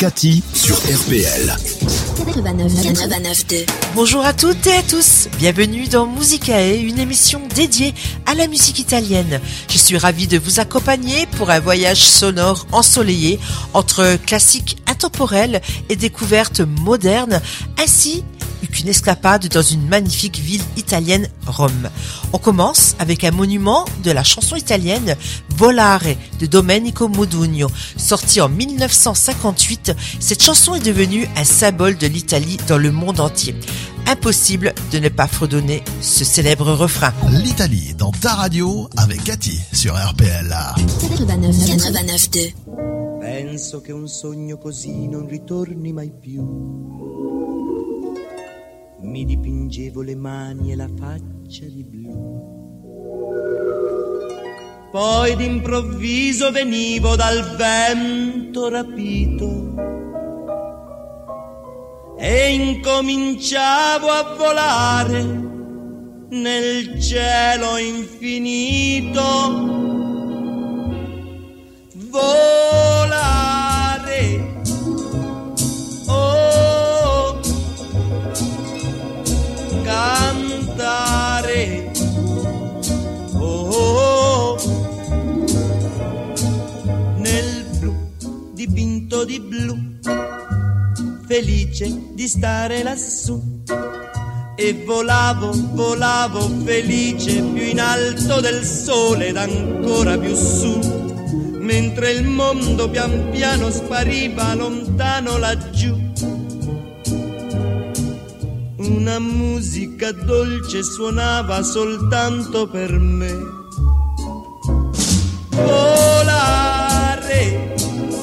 Cathy sur RPL. 89.2. Bonjour à toutes et à tous, bienvenue dans Musicae, une émission dédiée à la musique italienne. Je suis ravie de vous accompagner pour un voyage sonore ensoleillé entre classiques intemporels et découvertes modernes, ainsi qu'une escapade dans une magnifique ville italienne, Rome. On commence avec un monument de la chanson italienne, Volare, de Domenico Modugno. Sortie en 1958, cette chanson est devenue un symbole de l'Italie dans le monde entier. Impossible de ne pas fredonner ce célèbre refrain. L'Italie dans ta radio avec Cathy sur RPL. 89.2. Penso che un sogno così non ritorni mai più. Mi dipingevo le mani e la faccia di blu. Poi d'improvviso venivo dal vento rapito e incominciavo a volare nel cielo infinito. Volare, oh, cantare, oh, nel blu dipinto di blu, felice di stare lassù. E volavo, volavo felice più in alto del sole ed ancora più su, mentre il mondo pian piano spariva lontano laggiù. Una musica dolce suonava soltanto per me. Volare,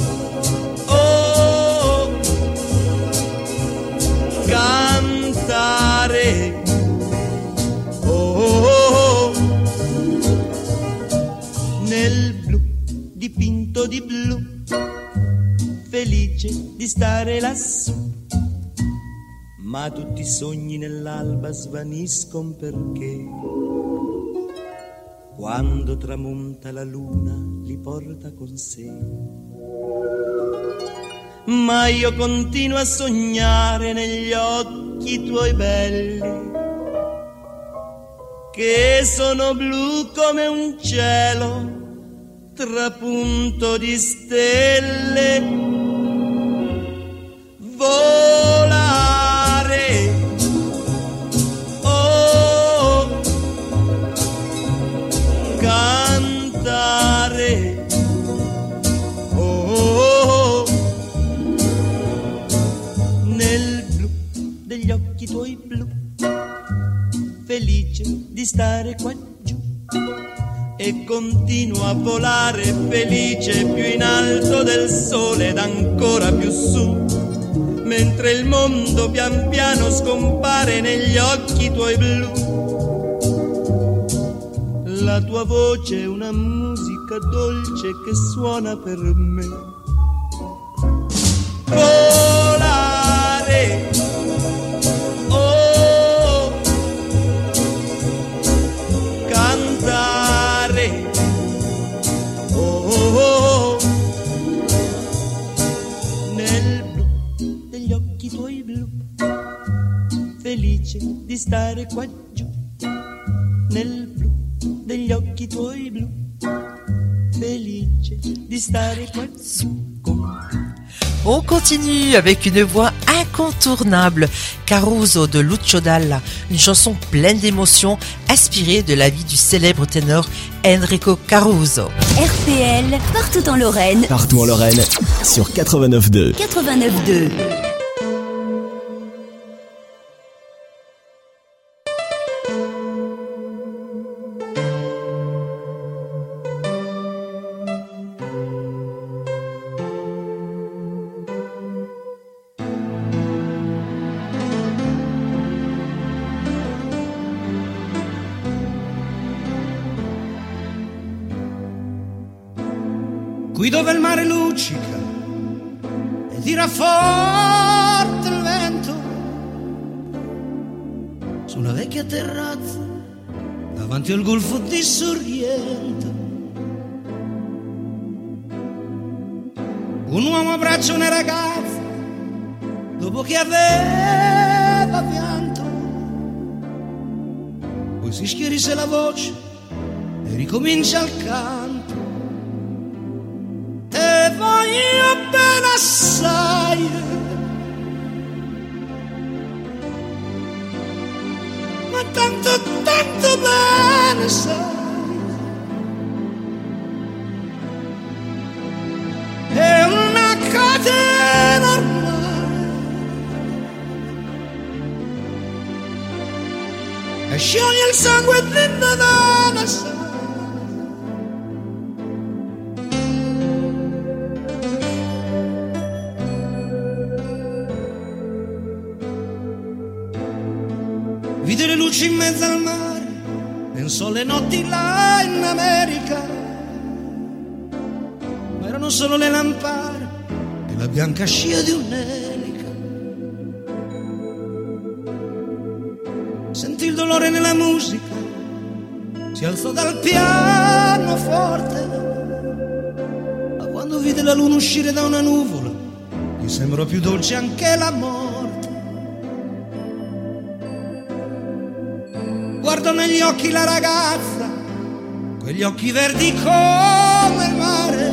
oh, cantare, oh, nel blu dipinto di blu, felice di stare lassù. Ma tutti i sogni nell'alba svaniscono perché quando tramonta la luna li porta con sé. Ma io continuo a sognare negli occhi tuoi belli, che sono blu come un cielo trapunto di stelle. Volare, oh, cantare, oh, nel blu degli occhi tuoi blu, felice di stare qua giù. E continuo a volare felice più in alto del sole ed ancora più su, mentre il mondo pian piano scompare negli occhi tuoi blu. La tua voce è una musica dolce che suona per me. Volare, oh, cantare, oh, nel blu degli occhi tuoi blu, felice di stare qua giù. Nel blu degli occhi tuoi blu, felice di stare qua giù. On continue avec une voix incontournable, Caruso de Lucio Dalla, une chanson pleine d'émotions inspirée de la vie du célèbre ténor Enrico Caruso. RPL, partout en Lorraine. Partout en Lorraine, sur 89.2. 89.2. Qui dove il mare luccica e tira forte il vento, su una vecchia terrazza davanti al golfo di Sorrento, un uomo abbraccia una ragazza dopo che aveva pianto, poi si schierisse la voce e ricomincia il canto. Te voglio bene assai, ma tanto, tanto bene sai. È una catena ormai e scioglie il sangue dentro da me sai. Vide le luci in mezzo al mare, pensò le notti là in America, ma erano solo le lampade e la bianca scia di un'elica. Sentì il dolore nella musica, si alzò dal pianoforte, ma quando vide la luna uscire da una nuvola, gli sembrò più dolce anche la morte. Guardò negli occhi la ragazza, quegli occhi verdi come il mare.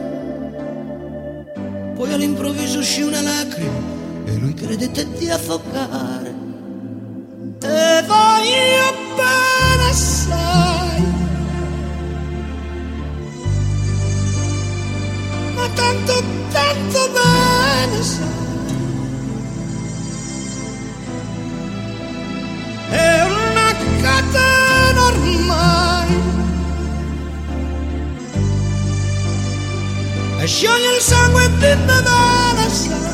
Poi all'improvviso uscì una lacrima e lui credette di affogare. Te voglio bene assai, ma tanto, tanto bene sai. È una catena ormai e scioglie il sangue dentro da la sala.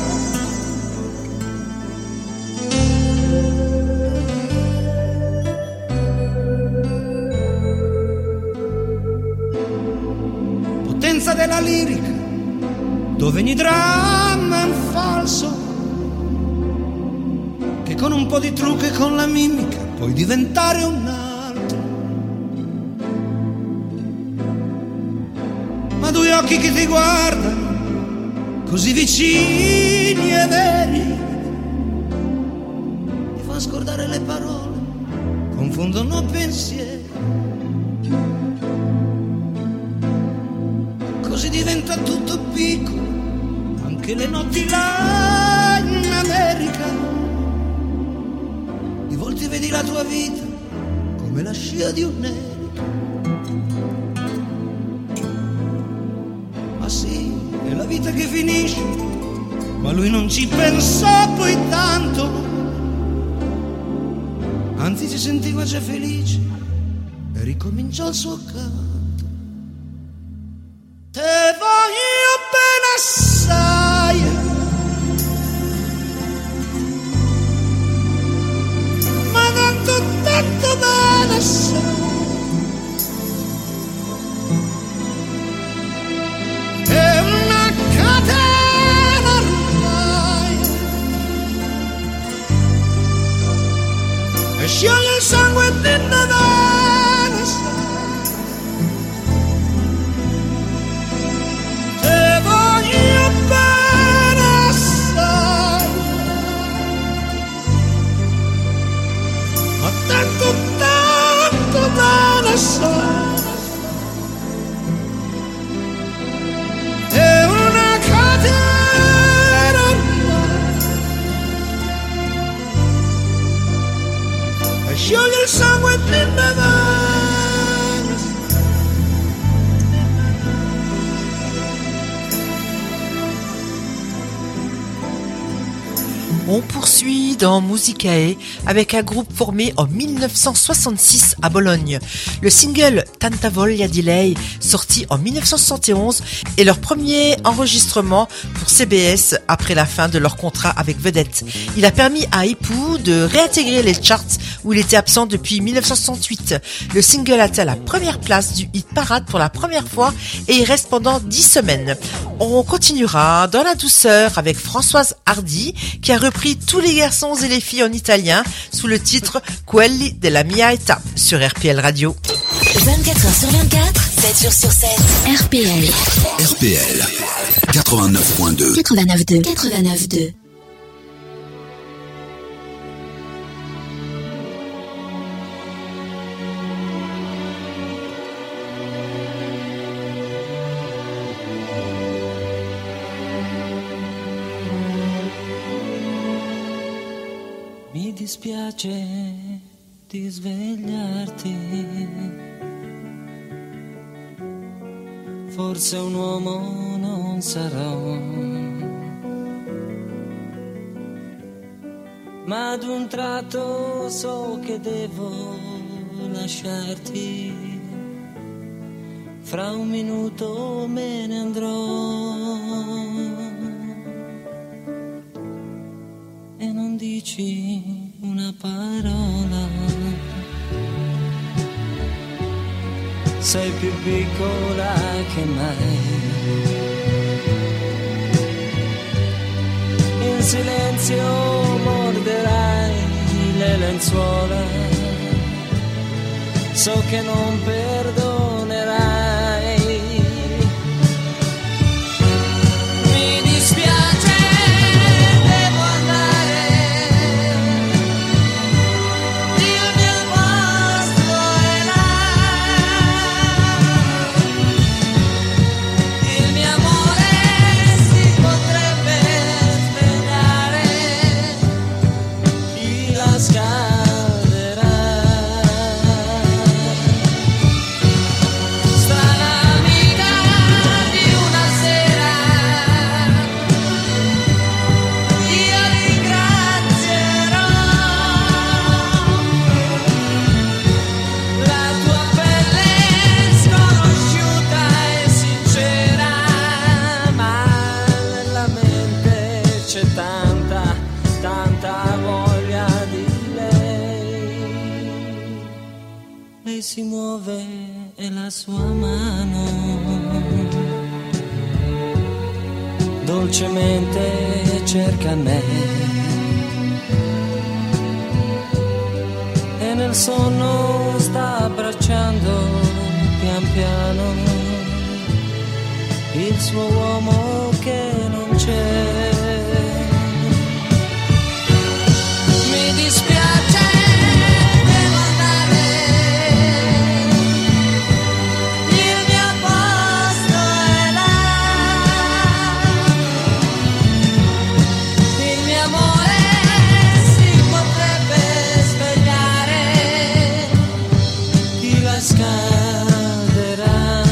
Potenza della lirica, dove ogni dramma è un falso, che con un po' di trucco e con la mimica puoi diventare un altro. Ma due occhi che ti guardano, così vicini e veri, ti fa scordare le parole, confondono pensieri. Così diventa tutto piccolo, anche le notti là in America. Di volte vedi la tua vita come la scia di un'elica. Ma sì, è la vita che finisce, ma lui non ci pensò poi tanto, anzi si sentiva già felice e ricominciò il suo canto. Te voglio bene assai, ma tanto, tanto bene assai. È una catena ormai e scioglie il sangue dentro da me sai. Te voglio bene assai, ma tanto, tanto bene assai. È una catena ormai e scioglie il sangue dentro da me sai. On poursuit dans Musicae avec un groupe formé en 1966 à Bologne. Le single Tanta Voglia di Lei, sorti en 1971, est leur premier enregistrement pour CBS après la fin de leur contrat avec Vedette. Il a permis à Ipu de réintégrer les charts où il était absent depuis 1968. Le single atteint la première place du hit parade pour la première fois et il reste pendant 10 semaines. On continuera dans la douceur avec Françoise Hardy qui a repris Tous les garçons et les filles en italien sous le titre Quelli della mia età sur RPL Radio. 24h/24, 7 jours sur 7. RPL. RPL 89.2. 89.2. 89.2. dispiace di svegliarti. Forse un uomo non sarò, ma ad un tratto so che devo lasciarti. Fra un minuto me ne andrò e non dici una parola. Sei più piccola che mai. In silenzio morderai le lenzuola. So che non perdonerai. Mi dispiace, devo andare. Il mio posto è là. Il mio amore si potrebbe svegliare. Chi la scalderà? Strana amica di una sera, io ringrazierò la tua pelle sconosciuta e sincera, ma nella mente c'è tanta, tanta voglia di lei. Lei si muove e la sua mano dolcemente cerca me, e nel sonno sta abbracciando pian piano il suo uomo che non c'è. Mi dispiace, devo andare. Il mio posto è là. Il mio amore si potrebbe svegliare. Chi la scalderà?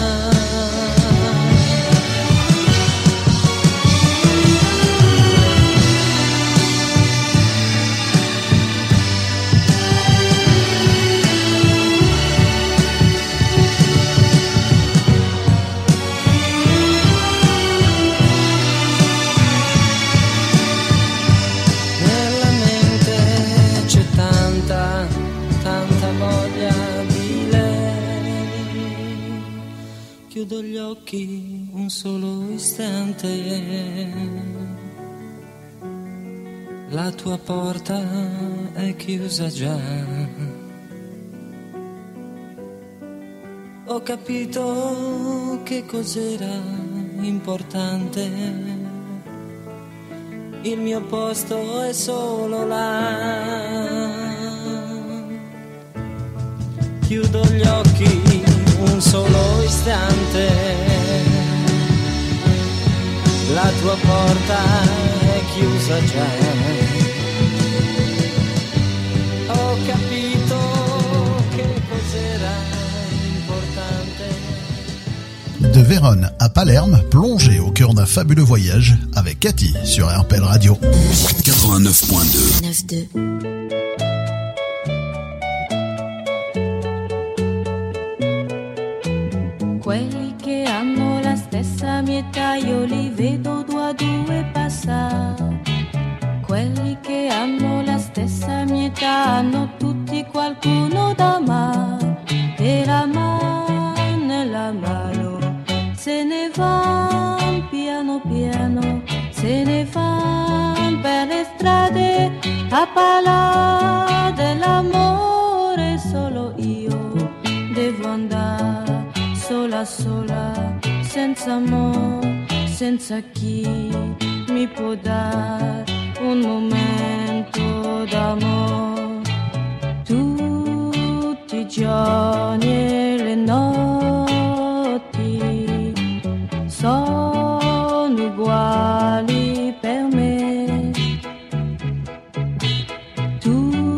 Nella mente c'è tanta, tanta voglia di lei. Chiudo gli occhi un solo istante. La tua porta è chiusa già. Ho capito che cos'era importante. Il mio posto è solo là. Chiudo gli occhi un solo istante. La tua porta è chiusa già. Ho capito che cos'era importante. De Vérone à Palerme, plongez au cœur d'un fabuleux voyage avec Cathy sur RPL Radio. 89.2 9-2. Quelli che hanno la stessa mia età io li vedo due a due passare. Quelli che hanno la stessa mia età hanno tutti qualcuno da amare. E la mano nella mano se ne van piano piano, se ne van per le strade a parlare dell'amore. Solo io devo andare sola sola, senza amore, senza chi mi può dare un momento d'amore. Tutti i giorni e le notti sono uguali per me. Tu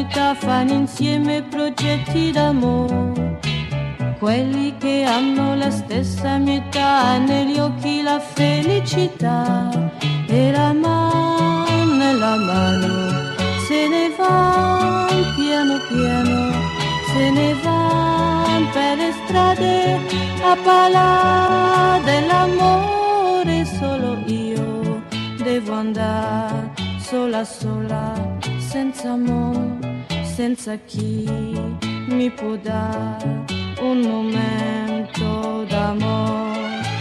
metà fanno insieme progetti d'amore. Quelli che hanno la stessa metà, negli occhi la felicità, e la mano nella mano se ne van piano piano, se ne van per le strade a parlare dell'amore. Solo io devo andare sola sola, senza amore, senza chi mi può dare un momento d'amore.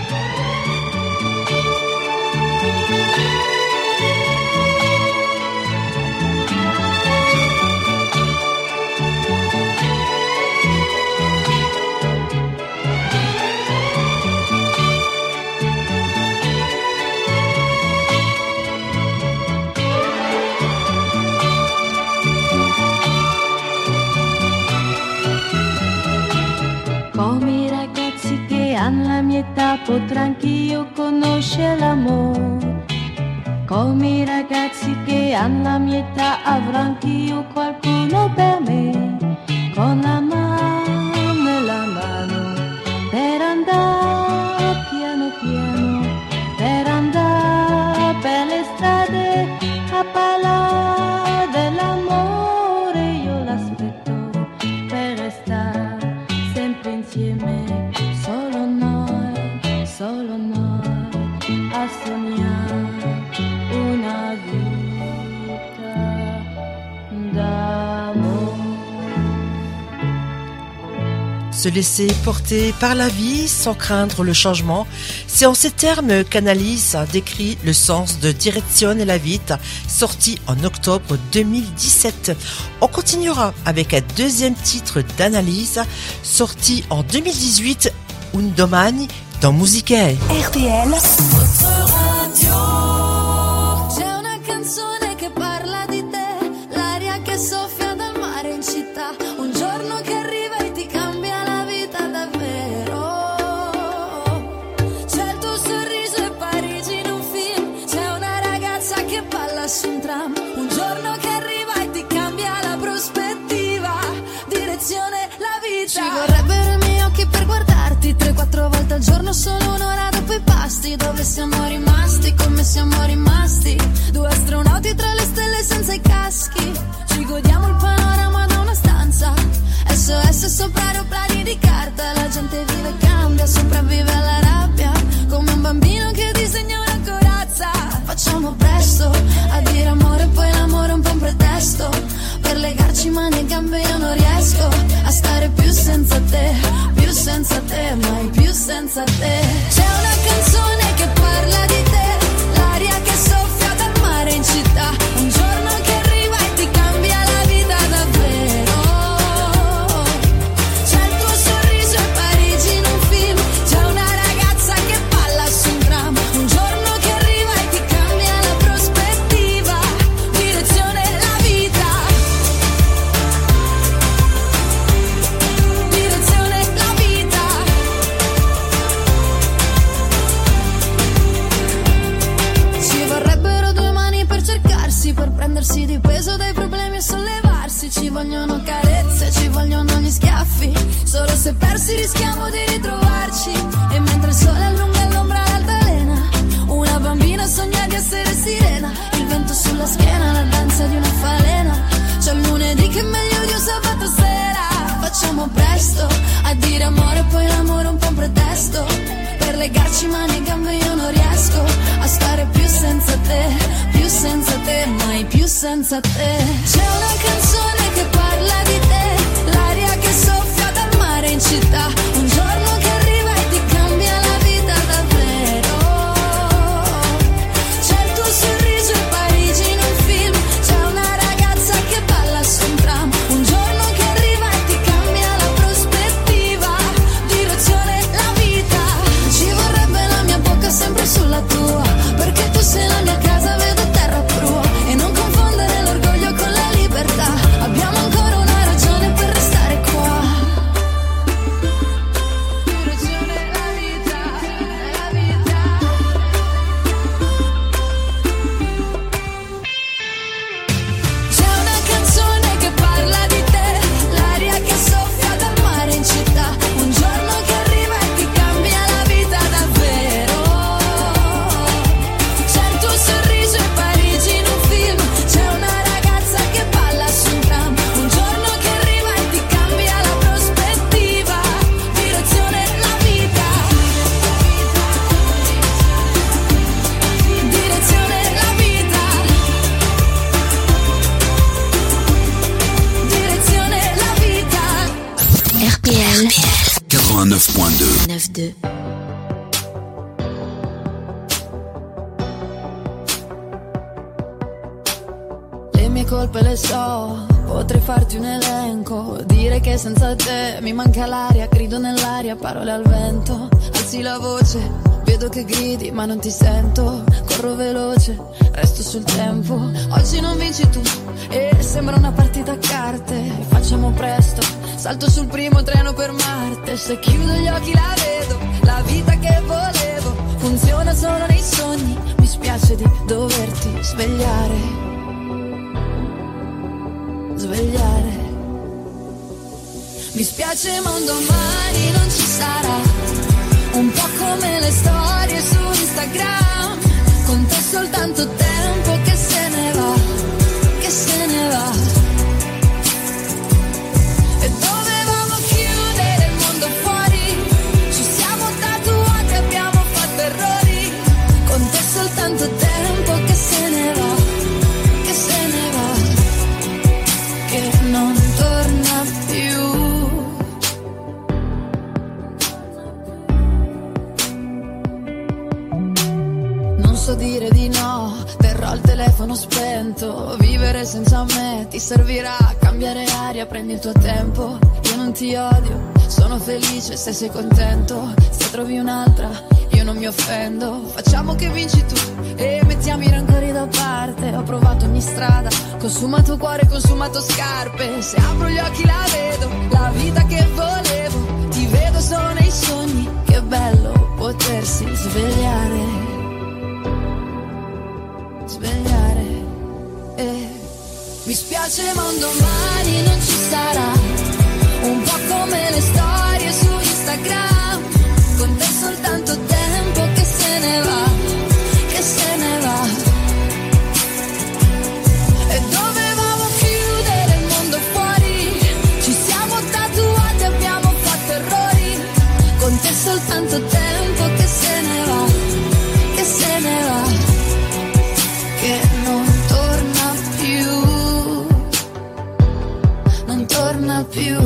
Come i ragazzi che hanno la mia età potrò anch'io conoscere l'amore. Come i ragazzi che hanno la mia età avrò anch'io qualcuno per me. Con la mano nella mano per andare piano piano, per andare per le strade a parlare dell'amore. Io l'aspetto per restare sempre insieme, solo noi a sognare una vita d'amour. Se laisser porter par la vie sans craindre le changement, c'est en ces termes qu'Annalise décrit le sens de Direzione la vita, sorti en octobre 2017. On continuera avec un deuxième titre d'Annalise, sorti en 2018, Un domani, dans Musicae. RTL. C'è una canzone che parla di te, l'aria che soffia dal mare in città, un giorno che arriva e ti cambia la vita davvero. C'è il tuo sorriso e Parigi in un film, c'è una ragazza che balla su un tram, un giorno che arriva e ti cambia la prospettiva, direzione la vita. Ci vorrebbero i miei occhi per guardarti 3-4 volte al giorno, solo un'ora dopo i pasti. Dove siamo rimasti, come siamo rimasti, due astronauti tra le stelle senza i caschi. Ci godiamo il panorama da una stanza, SOS sopra aeroplani di carta. La gente vive e cambia, sopravvive alla rabbia, come un bambino che disegna una corazza. Facciamo presto a dire amore, poi l'amore è un po' un pretesto per legarci mani e gambe. Io non riesco a stare più senza te, mai più senza te. C'è una canzone che parla di te, l'aria che soffia dal mare in città, un giorno che arriva e ti cambia la vita davvero. C'è il tuo sorriso e Parigi in un film, c'è una ragazza che balla su un tram, un giorno che arriva e ti cambia la prospettiva, direzione la vita, direzione la vita. Ci vorrebbero due mani per cercarsi, per prendersi di peso dai problemi e sollevarsi. Ci vogliono carezze, ci vogliono gli schiaffi, solo se persi rischiamo di ritrovarci. E mentre il sole allunga l'ombra all'altalena, una bambina sogna di essere sirena, il vento sulla schiena, la danza di una falena. C'è il lunedì che è meglio di un sabato sera. Facciamo presto a dire amore, poi l'amore è un po' un pretesto per legarci mani e gambe. Io non riesco a stare più senza te, mai più senza te. C'è una canzone che parla di te, l'aria che soffia dal mare in città, un giorno che arriva e ti cambia la vita davvero. C'è il tuo sorriso e Parigi in un film, c'è una ragazza che balla su un tram, un giorno che arriva e ti cambia la prospettiva, direzione la vita. Ci vorrebbe la mia bocca sempre sulla tua, perché tu sei la mia casa, vedo terra prua, e non confondere l'orgoglio con la libertà. 89.2. 9-2. Le mie colpe le so, potrei farti un elenco, dire che senza te mi manca l'aria, grido nell'aria, parole al vento, alzi la voce, vedo che gridi ma non ti sento, corro veloce, resto sul tempo, oggi non vinci tu e sembra una partita a carte, facciamo presto, salto sul primo treno per Marte, se chiudo gli occhi la vedo, la vita che volevo, funziona solo nei sogni, mi spiace di doverti svegliare. Mi spiace ma un domani non ci sarà, un po' come le storie su Instagram, con te soltanto tempo che se ne va, che se ne va. E dovevamo chiudere il mondo fuori, ci siamo tatuati, abbiamo fatto errori, con te soltanto tempo che se ne va, che se ne va, che non torna più. Non so dire di no, terrò il telefono spento, vivere senza me ti servirà, cambiare aria, prendi il tuo tempo, io non ti odio, sono felice se sei contento, se trovi un'altra io non mi offendo, facciamo che vinci tu e mettiamo i rancori da parte, ho provato ogni strada, consumato cuore, consumato scarpe, se apro gli occhi la vedo, la vita che volevo, ti vedo solo nei sogni, che bello potersi svegliare. Mi spiace ma un domani non ci sarà, un po' come le storie su Instagram, con te soltanto tempo che se ne va, che se ne va. E dovevamo chiudere il mondo fuori, ci siamo tatuati, abbiamo fatto errori, con te soltanto tempo che se ne va, che se ne va, che non torna più. Torna più.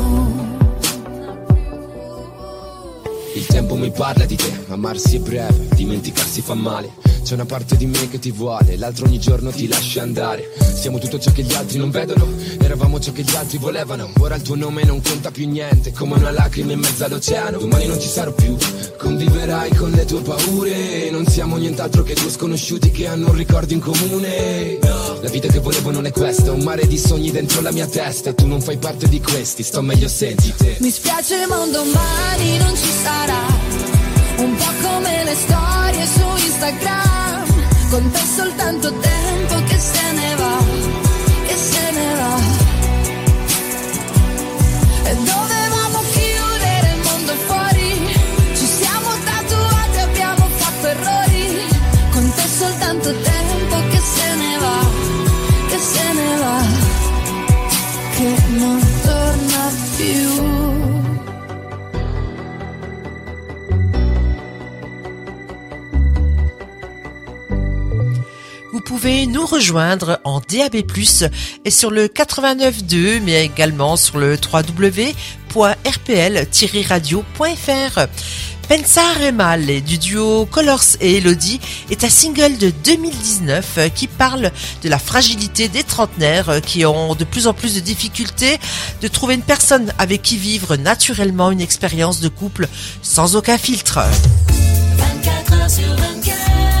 Il tempo mi parla di te, amarsi è breve, dimenticarsi fa male. C'è una parte di me che ti vuole, l'altro ogni giorno ti lascia andare. Siamo tutto ciò che gli altri non vedono, eravamo ciò che gli altri volevano. Ora il tuo nome non conta più niente, come una lacrima in mezzo all'oceano. Domani non ci sarò più, conviverai con le tue paure. Non siamo nient'altro che due sconosciuti che hanno un ricordo in comune. La vita che volevo non è questa, un mare di sogni dentro la mia testa, e tu non fai parte di questi, sto meglio senti te. Mi spiace ma un domani non ci sarà, un po' come le storie su Instagram, con te soltanto tempo che se ne va, che se ne va. E dovevamo chiudere il mondo fuori, ci siamo tatuati, abbiamo fatto errori, con te soltanto tempo che se ne va, che se ne va, che non torna più. Vous pouvez nous rejoindre en DAB+, et sur le 89.2, mais également sur le www.rpl-radio.fr. Pensare Male du duo Colors et Elodie est un single de 2019 qui parle de la fragilité des trentenaires qui ont de plus en plus de difficultés de trouver une personne avec qui vivre naturellement une expérience de couple sans aucun filtre. 24 heures sur 24.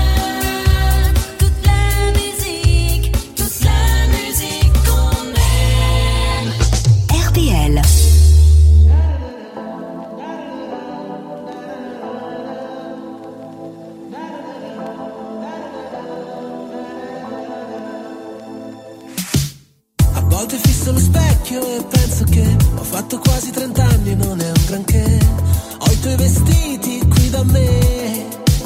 A volte fisso lo specchio e penso che ho fatto quasi 30 anni e non è un granché. Ho i tuoi vestiti qui da me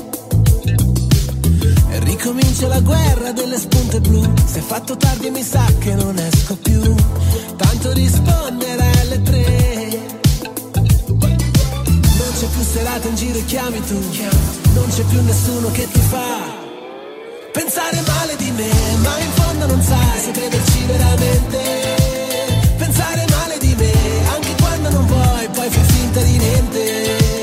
e ricomincia la guerra delle spunte blu. Se è fatto tardi mi sa che non esco più, tanto rispondere alle 3. Non c'è più serata in giro e chiami tu, non c'è più nessuno che ti fa pensare male di me, ma in fondo non sai se crederci veramente. Pensare male di me, anche quando non vuoi, poi fai finta di niente.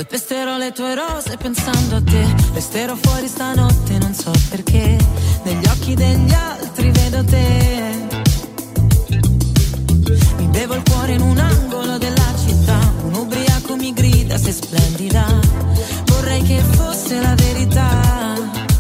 Calpesterò le tue rose pensando a te. Resterò fuori stanotte, non so perché. Negli occhi degli altri vedo te. Mi bevo il cuore in un angolo della città. Un ubriaco mi grida, sei splendida. Vorrei che fosse la verità,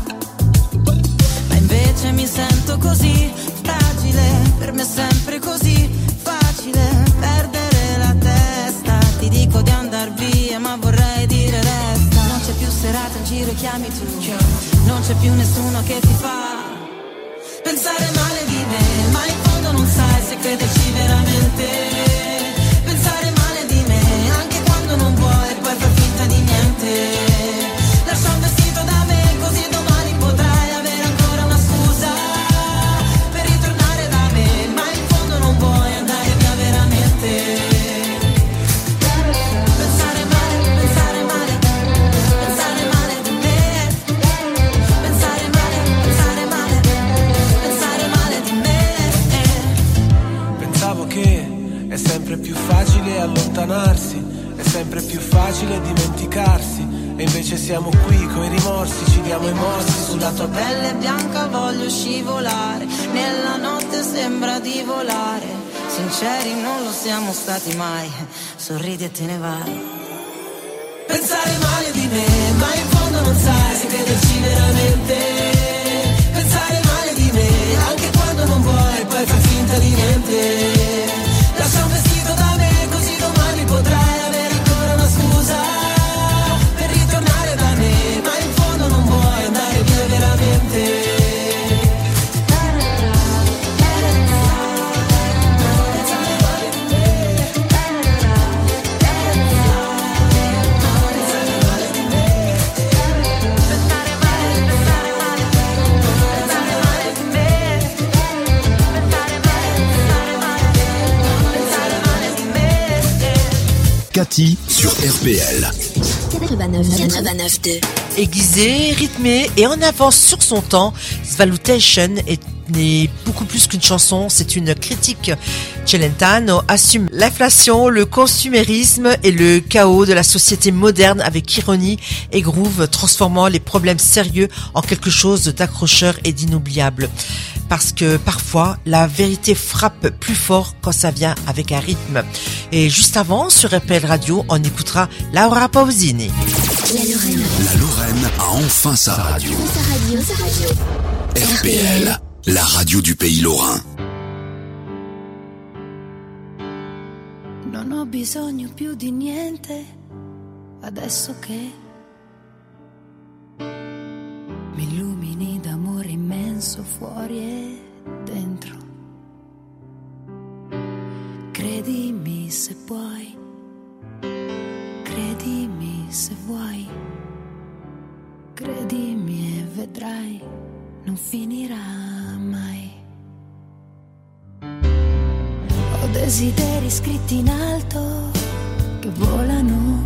ma invece mi sento così fragile. Per me è sempre così facile perdere la testa. Ti dico di andar via, ma vorrei dire resta. Non c'è più serata in giro e chiami tu. Non c'è più nessuno che ti fa pensare male di me, ma in fondo non sai se crederci veramente. Pensare male di me anche quando non vuoi e poi far finta di niente. Lascia un vestito da me così domani potrai avere ancora una scusa per ritornare da me, ma in fondo non vuoi andare via veramente. Pensare male di me, pensare male di me, pensare male di me. Pensavo che è sempre più facile allontanarsi, è sempre più facile dimenticarsi, e invece siamo qui coi rimorsi, ci diamo i morsi. Sulla tua pelle bianca voglio scivolare, nella notte sembra di volare. Sinceri non lo siamo stati mai, sorridi e te ne vai. Pensare male di me, ma in fondo non sai se crederci veramente. Pensare male di me, anche quando non vuoi, poi fai finta di niente. Lascia un vestito da me, così domani potrai avere ancora una scusa per ritornare da me, ma in fondo non vuoi andare via veramente. Cathy sur RPL. 89.2. Aiguisé, rythmé et en avance sur son temps, Svalutation n'est beaucoup plus qu'une chanson, c'est une critique. Celentano assume l'inflation, le consumérisme et le chaos de la société moderne avec ironie et groove, transformant les problèmes sérieux en quelque chose d'accrocheur et d'inoubliable. Parce que parfois, la vérité frappe plus fort quand ça vient avec un rythme. Et juste avant, sur RPL Radio, on écoutera Laura Pausini. La Lorraine a enfin sa radio. RPL, la radio du pays lorrain. Non ho bisogno più di niente adesso che mi illumini d'amore immenso fuori e dentro. Credimi se puoi, credimi se vuoi, credimi e vedrai, non finirà mai. Ho desideri scritti in alto che volano,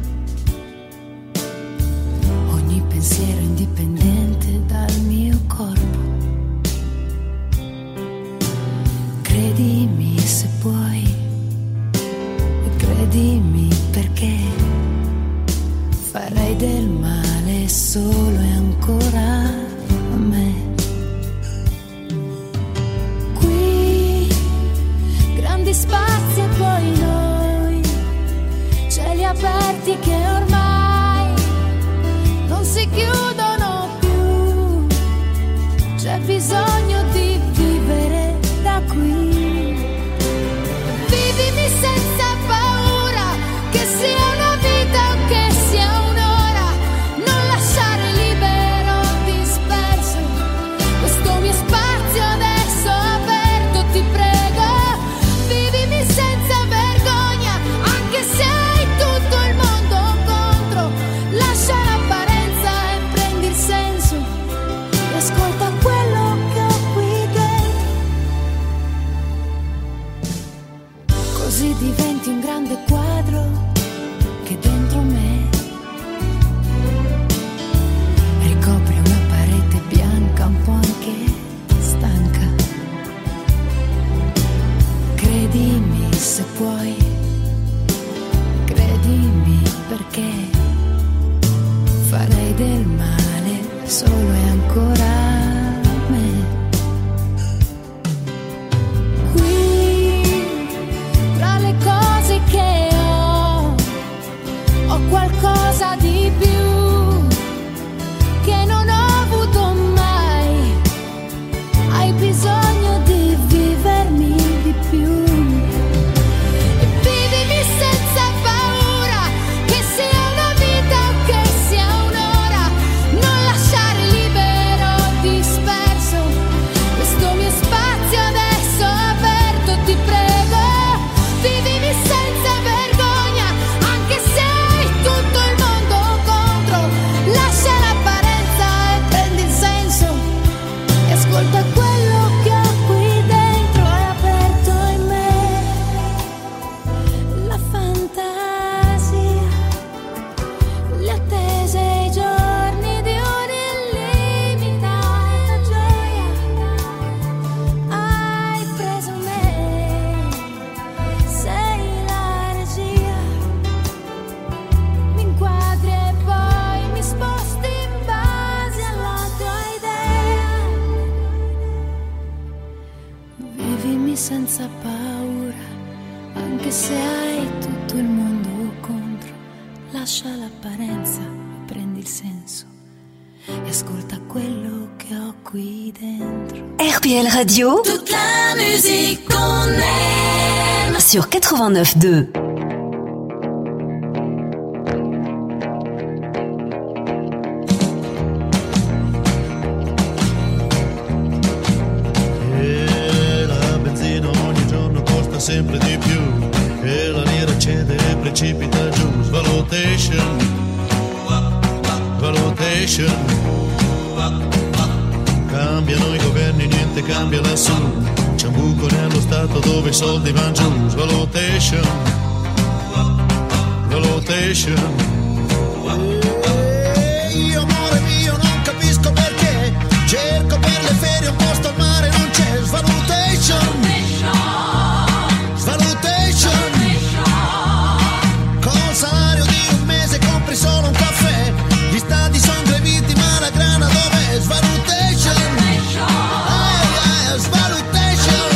ogni pensiero indipendente dal mio corpo. Credimi se puoi, e credimi perché farei del male solo e ancora a me. Grandi spazi e poi noi, cieli aperti che ormai non si chiudono più, c'è bisogno di vivere da qui. Vivimi senza paura, che sia una vita o che sia un'ora, non lasciare libero, disperso, questo mio spazio adesso aperto, ti prego. Senza vergogna, anche se hai tutto il mondo contro, lascia l'apparenza e prendi il senso e ascolta quello che ho qui dentro. Così diventi un grande quadro che dentro me ricopre una parete bianca un po' anche stanca. Credimi se puoi, credimi perché o qualcosa di più che non ho avuto mai. Hai bisogno di vivermi di più. E vivimi senza paura, che sia una vita o che sia un'ora. Non lasciare libero, disperso questo mio spazio adesso aperto, ti prego. Vivimi senza vergogna, anche se hai tutto il mondo contro. Lascia l'apparenza e prendi il senso e ascolta quello che ho qui dentro. È aperto in me la fantasia, le attese, i giorni di un'illimitata gioia. Hai preso me, sei la regia, mi inquadri e poi mi sposti in base alla tua idea. Vivimi senza paura, anche se hai tutto il mondo contro. Lascia l'apparenza e prendi il senso e ascolta quello che ho qui dentro. RPL Radio, Toute la musique qu'on aime. sur 89.2. E la benzina ogni giorno costa sempre di più, e la lira cede e precipita giù. Svalutation, valutation. Cambiano i governi, niente cambia lassù. C'è un buco nello stato dove i soldi van giù. Svalutation, valutation. Io amore mio non capisco perché, cerco per le ferie un posto al mare, non c'è. Svalutation, svalutation. Col salario di un mese compri solo un caffè, gli stadi sono greviti ma la grana dov'è? Svalutation, svalutation.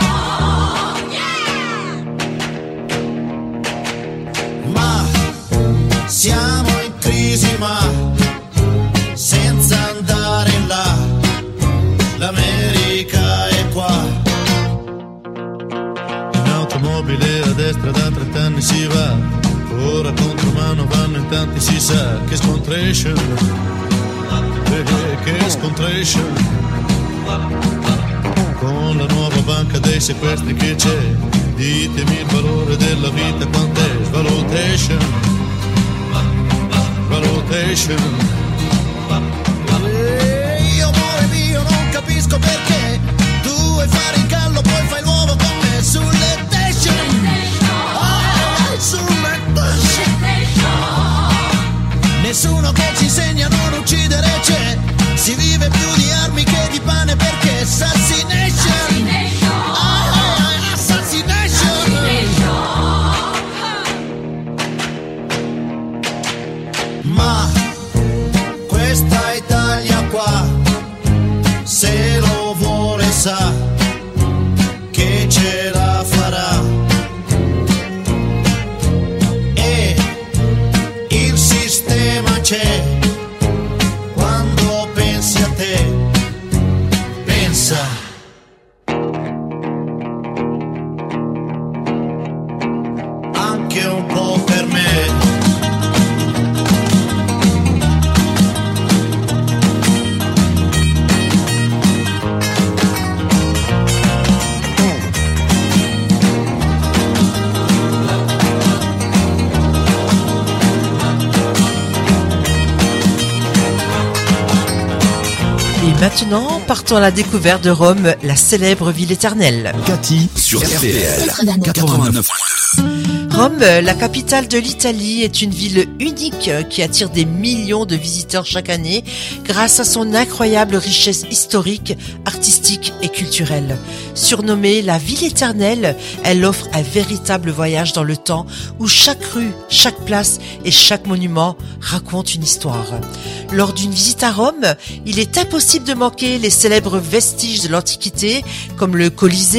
Ma siamo in crisi, ma senza andare in là, l'America è qua. In automobile a destra da 30 anni si va, ora contro mano vanno in tanti, si sa che scontration, che scontration. Con la nuova banca dei sequestri che c'è, ditemi il valore della vita quant'è. Valutation, valutation. Io amore mio non capisco perché, tu vuoi fare il gallo poi fai l'uovo con me. Sulle station, sulle station. Nessuno che ci insegna a non uccidere c'è, si vive più di armi che di pane perché assassination, assassination. Ma questa Italia qua, se lo vuole sa che ce la farà, e il sistema c'è. Quando pensi a te, pensa anche un po' per me. Et maintenant, partons à la découverte de Rome, la célèbre ville éternelle. Cathy sur RPL 89. Rome, la capitale de l'Italie, est une ville unique qui attire des millions de visiteurs chaque année grâce à son incroyable richesse historique, artistique et culturelle. Surnommée la ville éternelle, elle offre un véritable voyage dans le temps où chaque rue, chaque place et chaque monument raconte une histoire. Lors d'une visite à Rome, il est impossible de manquer les célèbres vestiges de l'Antiquité comme le Colisée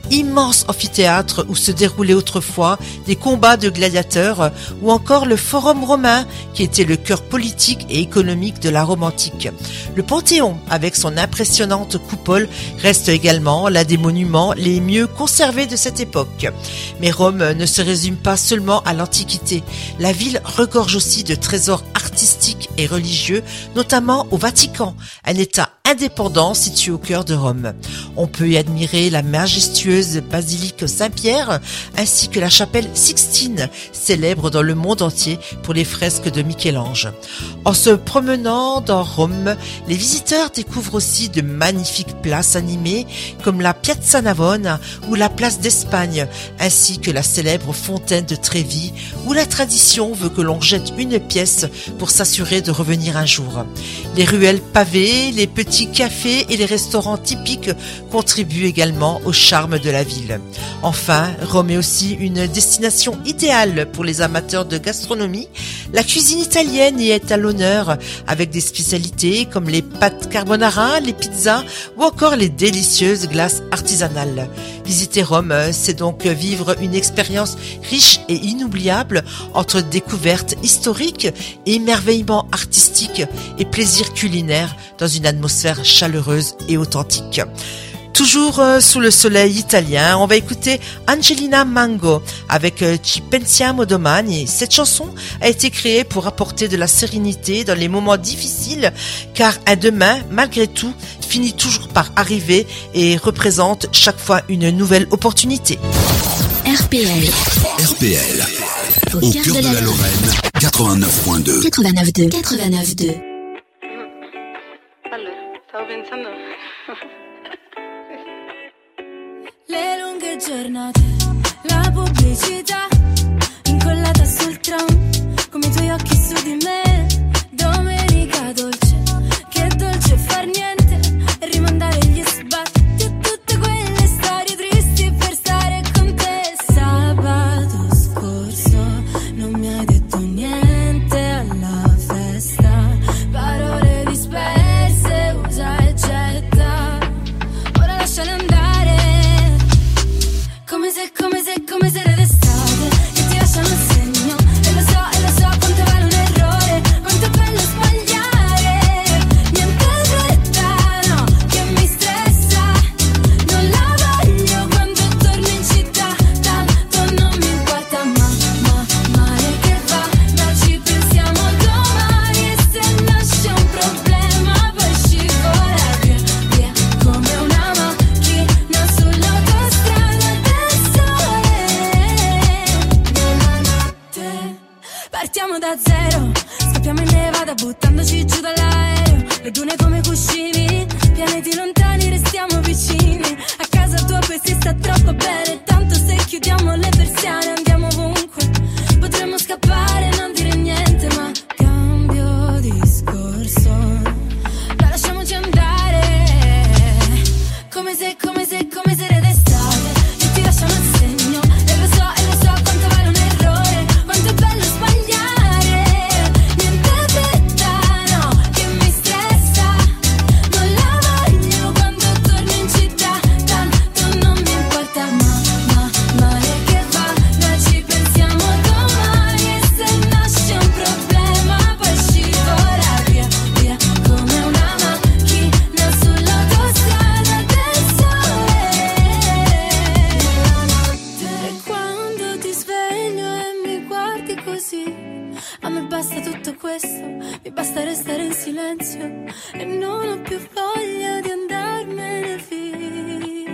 immense amphithéâtre où se déroulaient autrefois des combats de gladiateurs, ou encore le Forum romain, qui était le cœur politique et économique de la Rome antique. Le Panthéon, avec son impressionnante coupole, reste également l'un des monuments les mieux conservés de cette époque. Mais Rome ne se résume pas seulement à l'Antiquité. La ville regorge aussi de trésors artistiques et religieux, notamment au Vatican, un État indépendant situé au cœur de Rome. On peut y admirer la majestueuse basilique Saint-Pierre ainsi que la chapelle Sixtine, célèbre dans le monde entier pour les fresques de Michel-Ange. En se promenant dans Rome, les visiteurs découvrent aussi de magnifiques places animées comme la Piazza Navona ou la place d'Espagne, ainsi que la célèbre fontaine de Trévi où la tradition veut que l'on jette une pièce pour s'assurer de revenir un jour. Les ruelles pavées, les petits cafés et les restaurants typiques contribuent également au charme de la ville. Enfin, Rome est aussi une destination idéale pour les amateurs de gastronomie. La cuisine italienne y est à l'honneur avec des spécialités comme les pâtes carbonara, les pizzas ou encore les délicieuses glaces artisanales. Visiter Rome, c'est donc vivre une expérience riche et inoubliable entre découvertes historiques, émerveillement artistique et plaisir culinaire dans une atmosphère chaleureuse et authentique. Toujours sous le soleil italien, on va écouter Angelina Mango avec Ci pensiamo domani. Cette chanson a été créée pour apporter de la sérénité dans les moments difficiles, car un demain, malgré tout, finit toujours par arriver et représente chaque fois une nouvelle opportunité. RPL. RPL. Au cœur de la Lorraine, 89.2. 89.2. 89.2. Stavo pensando. Le lunghe giornate, la pubblicità incollata sul tram, come i tuoi occhi su di me. Domenica dolce, che dolce far niente e rimandare gli sbatti a tutte quelle storie tristi per stare con te. Sabato scorso non mi hai detto niente alla festa, parole disperse, usa e getta. Ora lasciale andare, come se era d'estate, che ti lasciano il segno. E lo so quanto vale un errore, quanto è bello sbagliare. Niente fretta, no, che mi stressa. Non la voglio quando torno in città, tanto non mi importa, male che va. No, ci pensiamo domani e se nasce un problema poi scivola via, come una macchina sull'autostrada del sole. Nella notte partiamo da zero, scappiamo in Nevada buttandoci giù dall'aereo. Le dune come cuscini, pianeti lontani restiamo vicini. A casa tua poi si sta troppo bene, tanto se chiudiamo le persiane andiamo ovunque. Potremmo scappare e non dire niente, ma cambio discorso, la lasciamoci andare, come se era d'estate, e ti lasciano il segno. E lo so quanto vale un errore, quanto è bello sbagliare. Niente fretta, no, che mi stressa. Non la voglio quando torno in città, tanto non mi importa, male che va. Noi ci pensiamo domani e se nasce un problema poi scivola via, come una macchina sull'autostrada del sole. E quando ti sveglio e mi guardi così, a me basta tutto questo, mi basta restare in silenzio e non ho più voglia di andarmene via.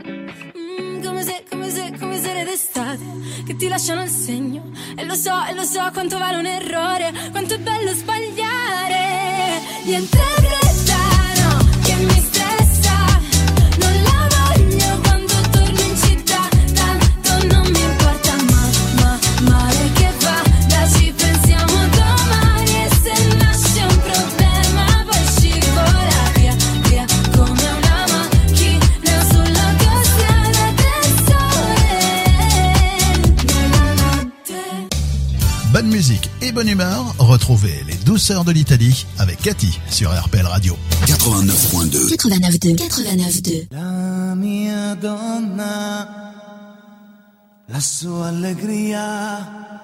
Come se era d'estate, che ti lasciano il segno. E lo so quanto vale un errore, quanto è bello sbagliare. Niente fretta, no, che mi stressa. Non la voglio quando torno in città, tanto non mi importa, male che va. Da ci pensiamo domani e se nasce un problema poi scivola via, come una macchina sull'autostrada del sole. Nella notte. Bonne musique et bonne humeur, retrouvez les douceurs de l'Italie avec Cathy sur RPL Radio. 89.2. 89.2. 89.2. mia donna, la sua allegria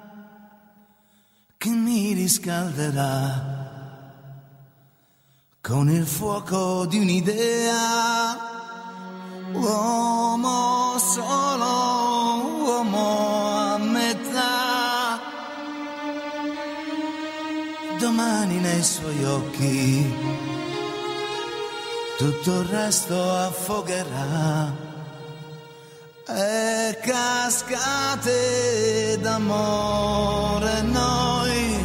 che mi riscalderà con il fuoco di un'idea. Uomo solo, uomo a metà, domani nei suoi occhi tutto il resto affogherà. E cascate d'amore noi,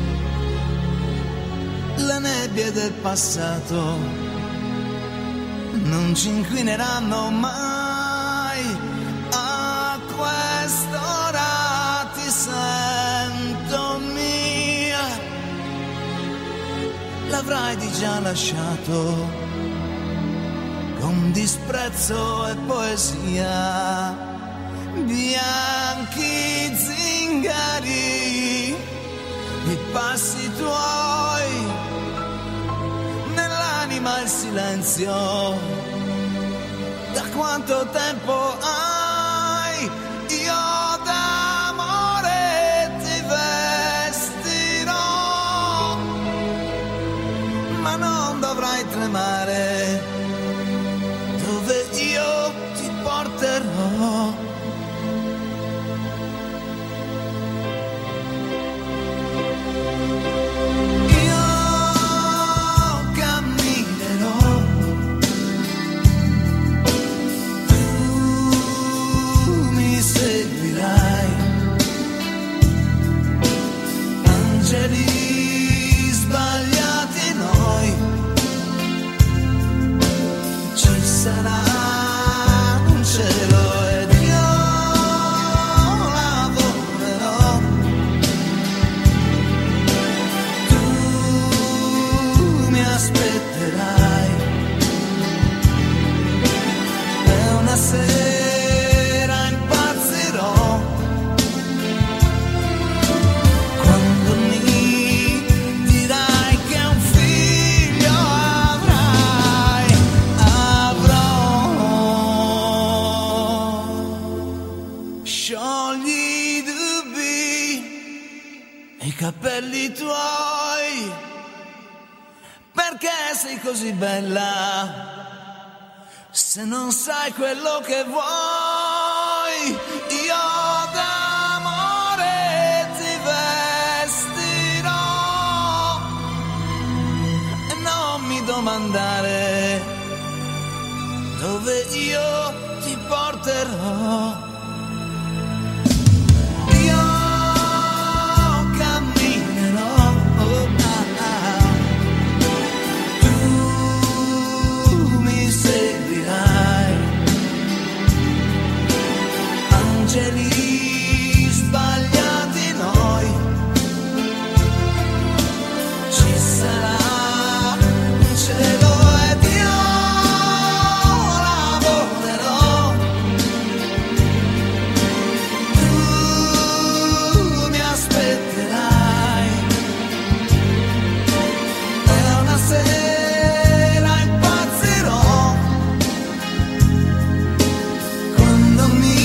le nebbie del passato non ci inquineranno mai. A quest'ora ti sento mia, l'avrai di già lasciato con disprezzo e poesia. Bianchi zingari, i passi tuoi, nell'anima il silenzio. Da quanto tempo hai? Io d'amore ti vestirò, ma non dovrai tremare, dove io ti porterò. Angeli sbagliati noi, ci sarà un cielo ed io lavorerò. Tu mi aspetterai, e una sera impazzirò quando mi dirai che un figlio avrò. Sciogli i dubbi e i capelli tuoi, perché sei così bella se non sai quello che vuoi. Io d'amore ti vestirò e non mi domandare dove io ti porterò. Io camminerò, tu mi seguirai. Angeli sbagliati noi, ci sarà un cielo ed io lavorerò. Tu mi aspetterai, e una sera impazzirò quando mi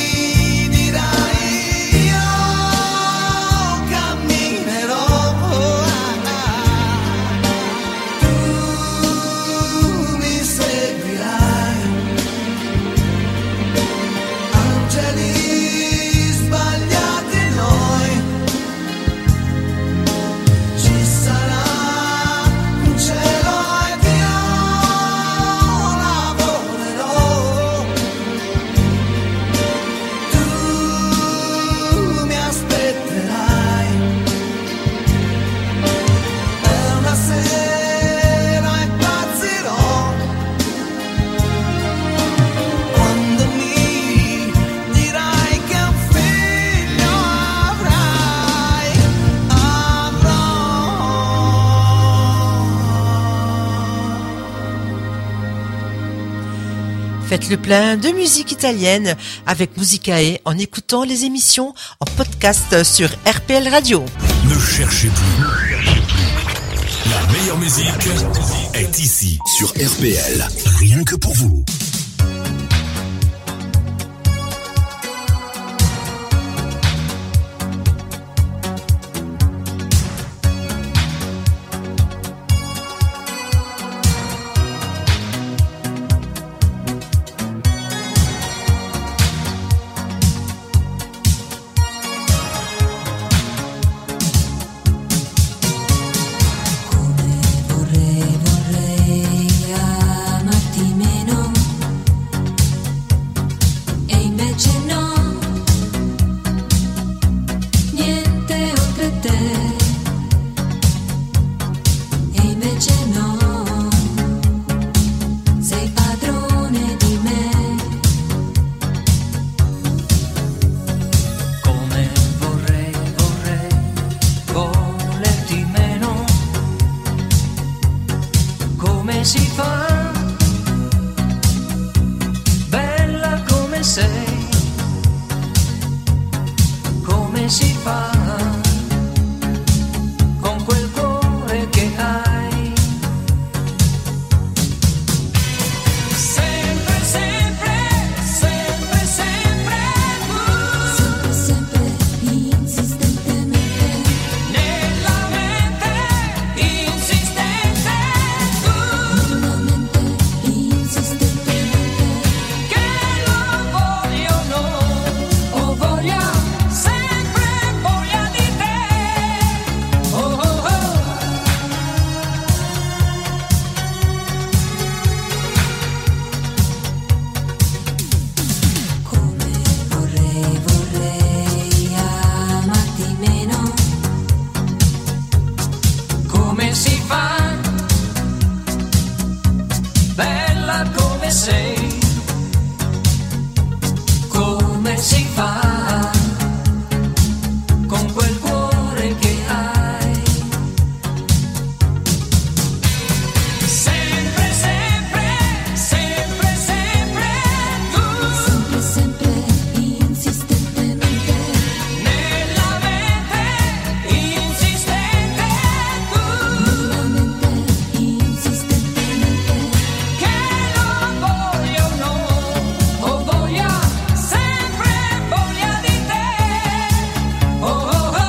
Faites le plein de musique italienne avec Musicae en écoutant les émissions en podcast sur RPL Radio. Ne cherchez plus. La meilleure musique est ici sur RPL. Rien que pour vous. come si fa? Bella come sei, come si fa? Con quel cuore che hai. Sempre, sempre, sempre, sempre tu. Sempre, sempre, insistentemente. Nella mente insistente tu. Nella mente insistentemente. Che lo voglio no, o voglia, sempre voglia di te. Oh oh oh. Come vorrei, vorrei amarti meno. Come si fa? Bella come sei. Come si fa? Con quel cuore che hai. Sempre, sempre, sempre, sempre tu. Sempre, sempre, insistentemente. Nella mente insistente tu. Nella mente insistentemente. Che lo voglio no, o voglia, sempre voglia di te. Oh oh oh.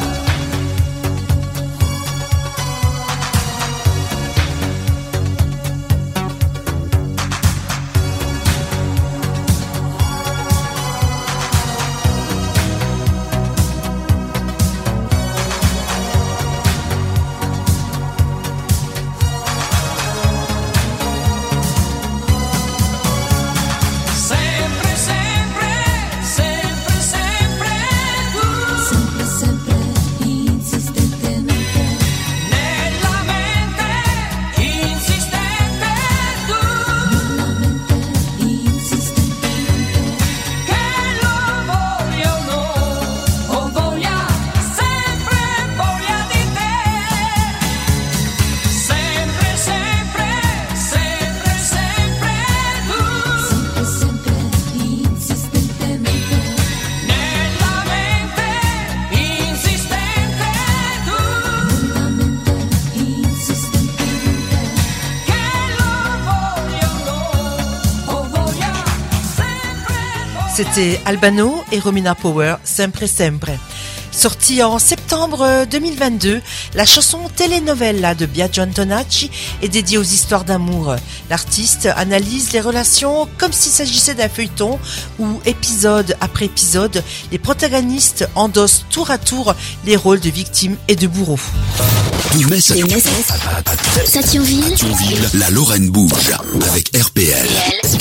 Sempre, sempre, sempre, sempre tu. Sempre, sempre, insistentemente. Nella mente insistente tu. Nella mente insistentemente. Che lo voglio no, o voglia, sempre voglia di te. Sempre, sempre, sempre, sempre tu. Sempre, sempre, insistentemente. Nella mente insistente tu. Nella mente insistentemente. Che lo voglio no, o voglia, sempre voglia. C'était Albano et Romina Power, Sempre Sempre. Sortie en septembre 2022, la chanson Telenovela de Biagio Antonacci est dédiée aux histoires d'amour. L'artiste analyse les relations comme s'il s'agissait d'un feuilleton où, épisode après épisode, les protagonistes endossent tour à tour les rôles de victimes et de bourreaux. Tout met Les Messes, à Thionville, la Lorraine bouge avec RPL 89.2.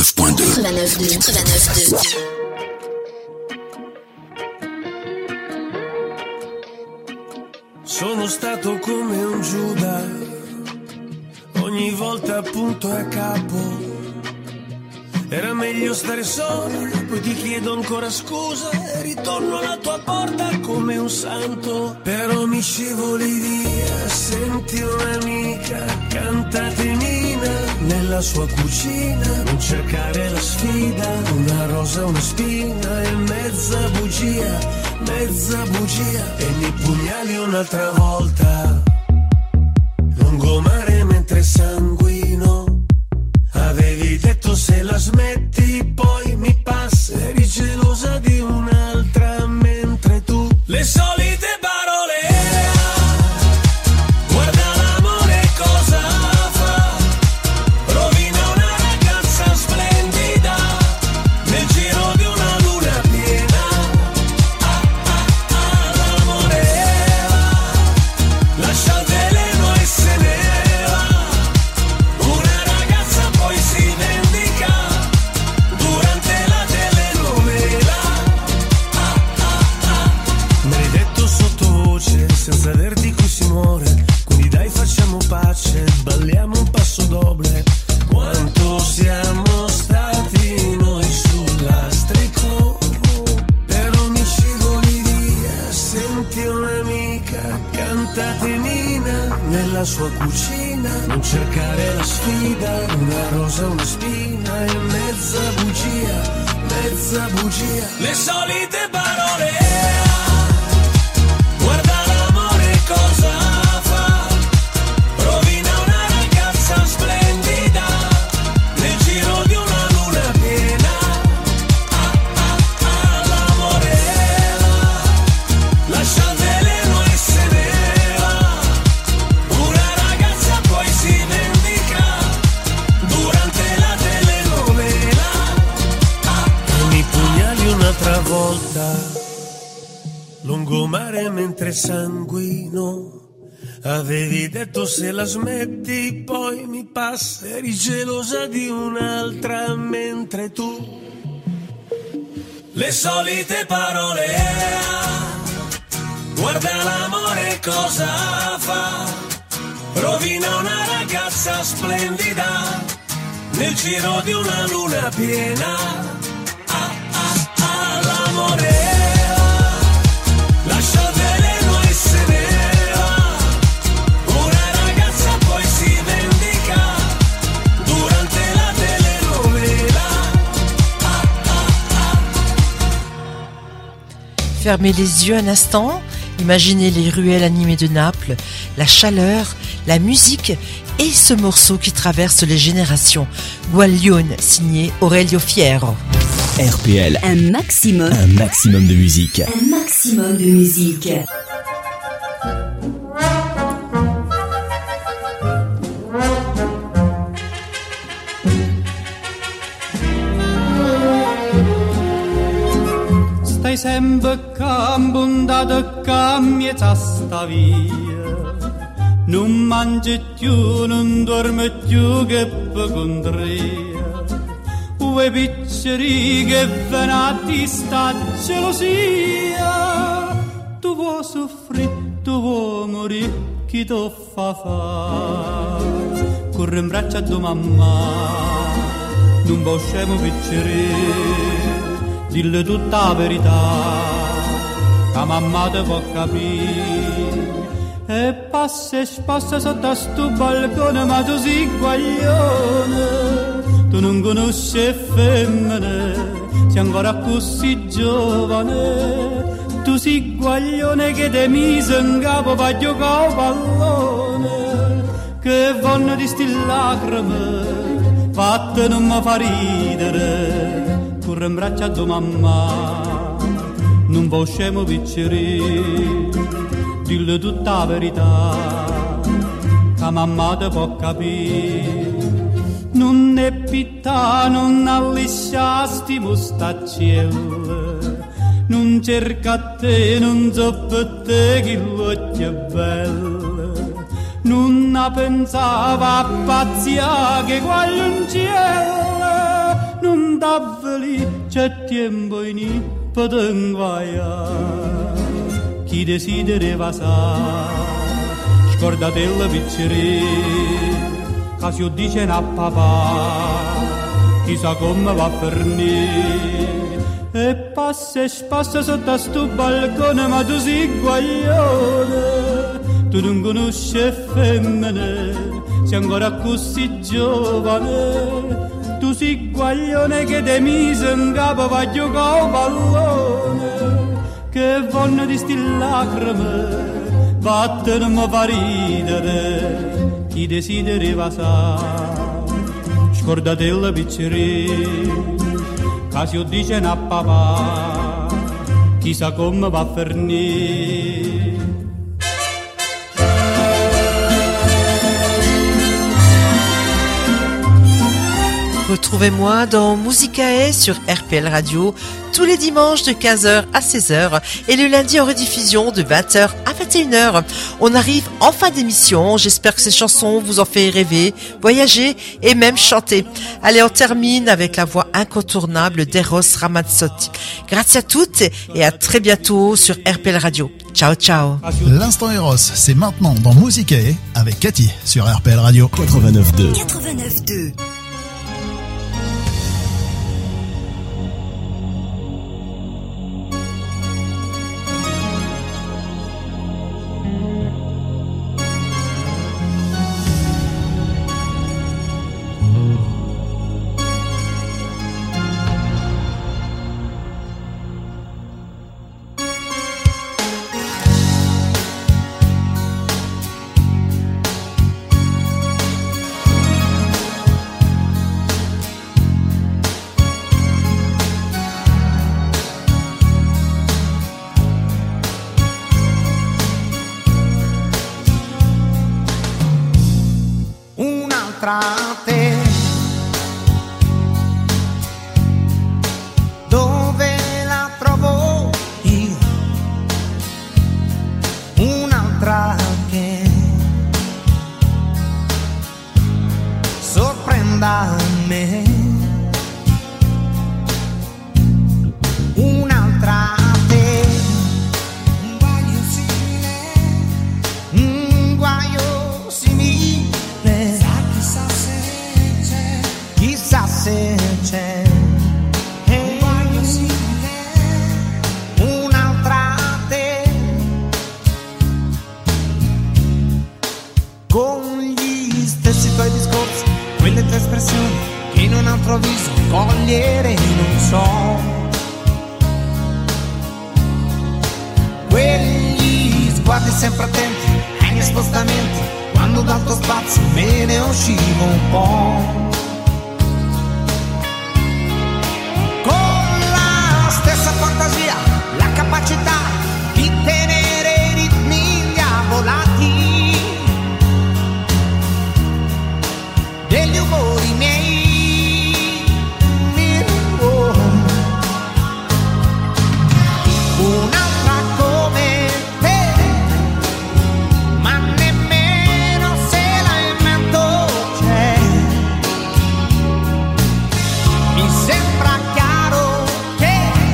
89.2. Sono stato come un Giuda, ogni volta appunto a capo. Era meglio stare solo, poi ti chiedo ancora scusa e ritorno alla tua porta come un santo. Però mi scivoli via, senti un'amica, cantate Nina nella sua cucina. Non cercare la sfida, una rosa, una spina e mezza bugia. E mi pugnali un'altra volta, lungomare mentre sanguino. Avevi detto se la smetti poi mi passa. Eri gelosa di un'altra mentre tu le solite parole. Guarda l'amore cosa fa, rovina una ragazza splendida nel giro di una luna piena. L'amore va, lascia il veleno e se ne va. Una ragazza poi si vendica durante la telenovela. Me l'hai detto sottovoce senza averti qui si muore. Quindi dai facciamo pace, balliamo un passo doble. Quanto siamo stati noi sul lastrico, però mi scivoli via. Senti un'amica, cantate Nina nella sua cucina, non cercare la sfida, una rosa, una spina e mezza bugia, le solite parole. Guarda l'amore cosa fa, rovina una ragazza splendida nel giro di una luna piena. L'amore lascia il veleno e se ne va, una ragazza poi si vendica durante la telenovela. Mi pugnali un'altra volta lungomare mentre sanguino. Avevi detto se la smetti poi mi passa, eri gelosa di un'altra mentre tu le solite parole. Guarda l'amore cosa fa, rovina una ragazza splendida nel giro di una luna piena. L'amore lascia il veleno e se ne va, una ragazza poi si vendica durante la telenovela. Fermez les yeux un instant, imaginez les ruelles animées de Naples, la chaleur, la musique et ce morceau qui traverse les générations. Guaglione, signé Aurelio Fierro. RPL. Un maximum de musique. Un maximum de musique. Stai sempre cambondata cambiata sta via, non mangi più, non dormi più che per contria. Due picceri che venati sta gelosia, tu vuoi soffrire, tu vuoi morire, chi ti fa fare? Corre in braccio a tua mamma, non vuoi scemo picceri, dille tutta la verità, la mamma te può capire. E passa e spassa sotto a sto balcone, ma tu sei guaglione. Tu non conosci femmine, sei ancora così giovane. Tu sei guaglione che te mise in capo per giocare pallone. Che vanno di sti lacrime, fatte non mi fa ridere. Corre in braccio a tua mamma, non può scemo picceri, dille tutta la verità, che mamma te può capire. Non è pittà, non allisciasti mostaccielle, non cerca a te, non so per te che l'occhio è bello, non la pensava a pazzia che guaglioncella, non t'avveli, c'è tempo in per guaiare, chi desidera sa, scordatella piccere. Casio dice a papà, chissà come va a finire. E passa e spassa sotto a sto balcone, ma tu sei guaglione. Tu non conosci femmine, sei ancora così giovane. Tu sei guaglione che te mise in capo per giocare pallone. Che vanno di sti lacrime, vatte non mi fa ridere. Chi desidera sa, scordatella piccere, Casio dice a papà, chissà come va a finire. Retrouvez-moi dans Musicae sur RPL Radio tous les dimanches de 15h à 16h et le lundi en rediffusion de 20h à 21h. On arrive en fin d'émission. J'espère que ces chansons vous ont fait rêver, voyager et même chanter. Allez, on termine avec la voix incontournable d'Eros Ramazzotti. Grazie à toutes et à très bientôt sur RPL Radio. Ciao, ciao. L'instant Eros, c'est maintenant dans Musicae avec Cathy sur RPL Radio. 89.2. 89.2. un'altra te. Dove la trovo io? Un'altra che sorprenda me. Un'altra te. Un guaio simile. Un guaio simile. Chissà se c'è. Chissà se c'è. Un guaio simile. Un'altra te. Con gli stessi tuoi discorsi, quelle tue espressioni che in un altro viso cogliere non so. Quegli sguardi sempre attenti ai miei spostamenti, quando dal tuo spazio me ne uscivo un po'. Con la stessa fantasia, la capacità di tenere i ritmi indiavolati degli umori miei. Un'altra come te, ma nemmeno se la invento c'è. Mi sembra chiaro che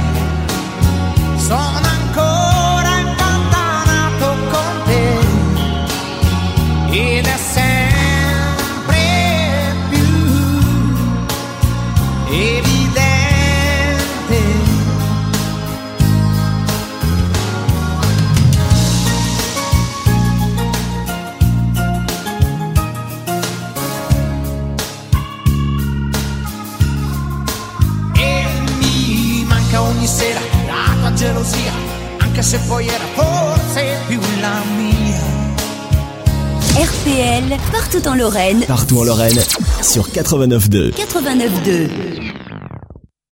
sono ancora impantanato con te, ed è sempre più evidente. E mi manca ogni sera la tua gelosia, anche se poi era forse più la mia. RPL, partout en Lorraine. Partout en Lorraine, sur 89.2. 89.2.